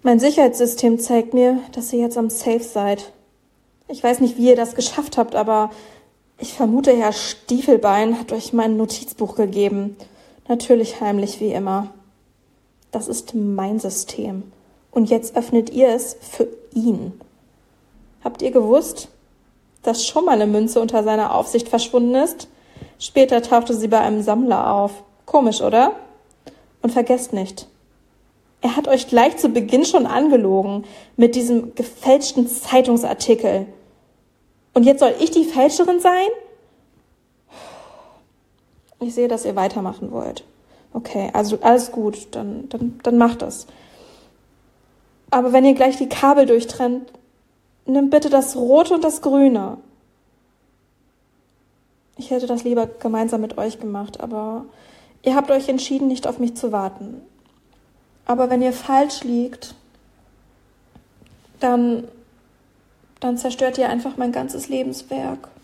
Mein Sicherheitssystem zeigt mir, dass ihr jetzt am Safe seid. Ich weiß nicht, wie ihr das geschafft habt, aber ich vermute, Herr Stiefelbein hat euch mein Notizbuch gegeben. Natürlich heimlich wie immer. Das ist mein System. Und jetzt öffnet ihr es für ihn. Habt ihr gewusst, dass schon mal eine Münze unter seiner Aufsicht verschwunden ist? Später tauchte sie bei einem Sammler auf. Komisch, oder? Und vergesst nicht, er hat euch gleich zu Beginn schon angelogen mit diesem gefälschten Zeitungsartikel. Und jetzt soll ich die Fälscherin sein? Ich sehe, dass ihr weitermachen wollt. Okay, also alles gut, dann macht das. Aber wenn ihr gleich die Kabel durchtrennt, nimmt bitte das Rote und das Grüne. Ich hätte das lieber gemeinsam mit euch gemacht, aber ihr habt euch entschieden, nicht auf mich zu warten. Aber wenn ihr falsch liegt, dann zerstört ihr einfach mein ganzes Lebenswerk.